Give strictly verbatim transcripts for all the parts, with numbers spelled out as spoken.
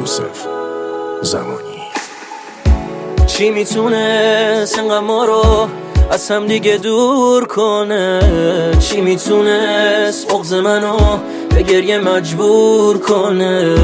یوسف زمانی. چی میتونست انقدر ما رو از هم دیگه دور کنه؟ چی میتونست بغض منو به گریه مجبور کنه؟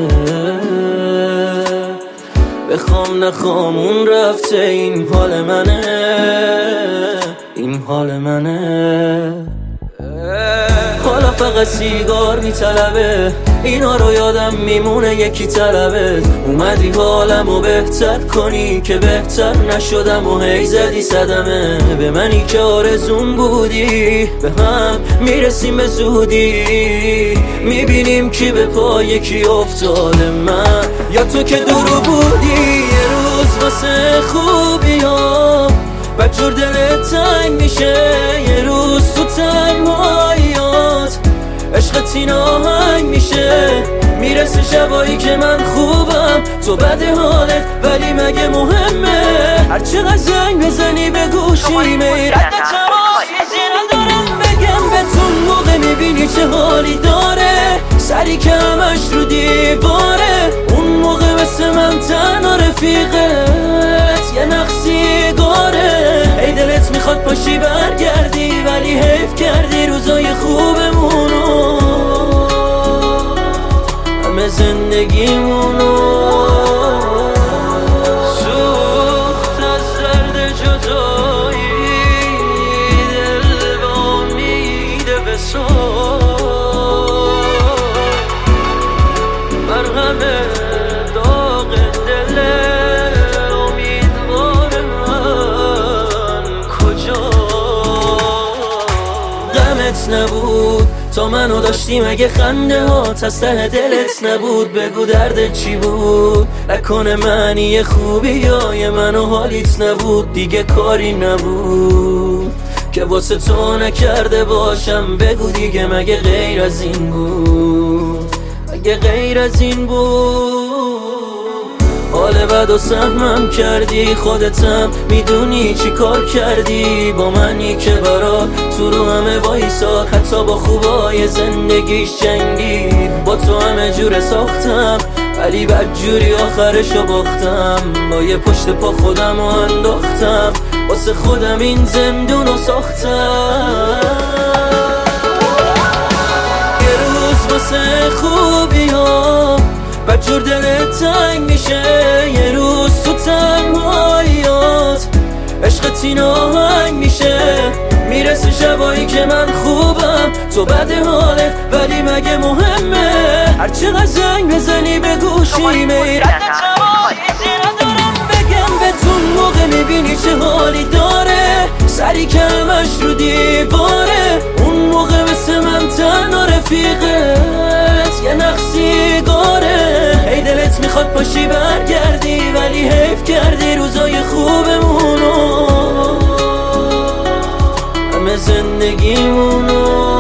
بخوام نخوام اون رفته، این حال منه، این حال منه. حالا فقط سیگار میطلبه، اینا رو یادم میمونه یکی طلبه. اومدی حالمو بهتر کنی که بهتر نشدم و هی زدی صدمه به منی که آرزون بودی. به هم میرسیم به زودی، میبینیم کی به پای کی افتاده، من یا تو که دورو بودی. یه روز واسه خوبی ها بدجور دلت تنگ میشه، یه روز تو تنهاییات عشقت این آهنگ میشه. میرسه شبایی که من خوبم تو بده حالت، ولی مگه مهمه هر چقدر زنگ بزنی به گوشی میرد تماس چیزی ندارم بگم بهتون. موقع میبینی چه حالی داره، سری که همش رو دیواره. اون موقع مثل من تنها رفیقت یه نقصی گاره. ای دلت میخواد پاشی برگردی، ولی حیف کردی روزای خوبمونو، همه زندگیمونو. سوخت از درد جدایی، دل به امیده به مرهم داغ دل امیدوار من کجا. غمت نبود تا منو داشتی، مگه خنده هات از ته دلت نبود؟ بگو دردت چی بود، نکنه معنی خوبی یا منو حالیت نبود. دیگه کاری نبود که واسه تو نکرده باشم، بگو دیگه مگه غیر از این بود، مگه غیر از این بود؟ حال بد و سهمم کردی، خودتم میدونی چی کار کردی با منی که برات تو رو همه وایساد، حتی با خوبای زندگیش جنگید. با تو همه جوره ساختم ولی بدجوری آخرشو باختم، با یه پشت پا خودم رو انداختم، واسه خودم این زندونو ساختم. یه روز واسه خوبی ها بدجور دلت تنگ میشه، یه روز تو تنهاییات عشقت این آهنگ میشه. میرسه شبایی که من خوبم تو بده حالت، ولی مگه مهمه هر چقدر زنگ بزنی به گوشی میرد تماس چیزی ندارم بگم بهتون. موقع میبینی چه حالی داره، سری که همش رو دیواره. اون موقع مثل من تنها رفیقت یه نقصی گاره. ای دلت میخواد پاشی برگردی، ولی حیف کردی روزای خوبمونو، همه زندگیمونو.